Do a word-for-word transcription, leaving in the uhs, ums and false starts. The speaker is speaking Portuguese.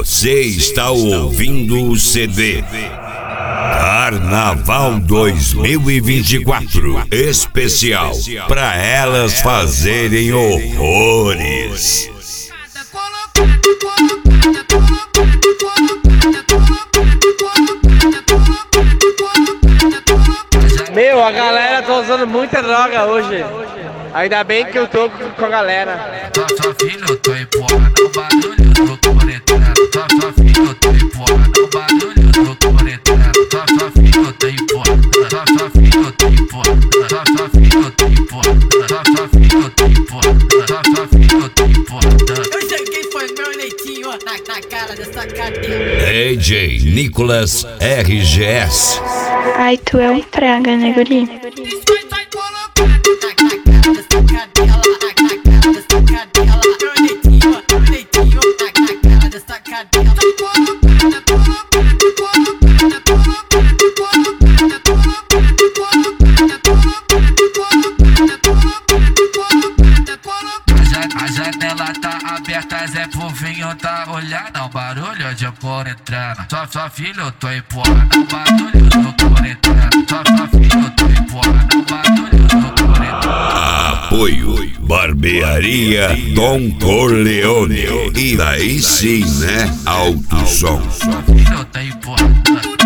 Você está ouvindo o C D Carnaval dois mil e vinte e quatro especial para elas fazerem horrores. Meu, a galera tá usando muita droga hoje. Ainda bem que eu tô com a galera. Só só filho, eu tô empurrando o barulho do coretrano. Só só filho, eu tô empurrando o barulho do coretrano. Só só filho, eu tô empurrando. Só só filho, eu tô empurrando. Só só filho, eu tô empurrando. Só só filho, eu tô empurrando. Só só filho, eu tô empurrando. Eu cheguei, foi meu leitinho na, na cara dessa cadeira. D J Nicolas R G S. Ai, tu é um praga, né, guri? A janela tá aberta, Zé Povinho tá olhando. Não, barulho de cor entrando. Só só filho, eu tô empurrando o barulho do cor entrando. Só só filho, eu tô empurrando o barulho do cor entrando. Apoio Barbearia Dom Corleone. E daí sim, né? Alto som. Só filho, eu tô empurrando.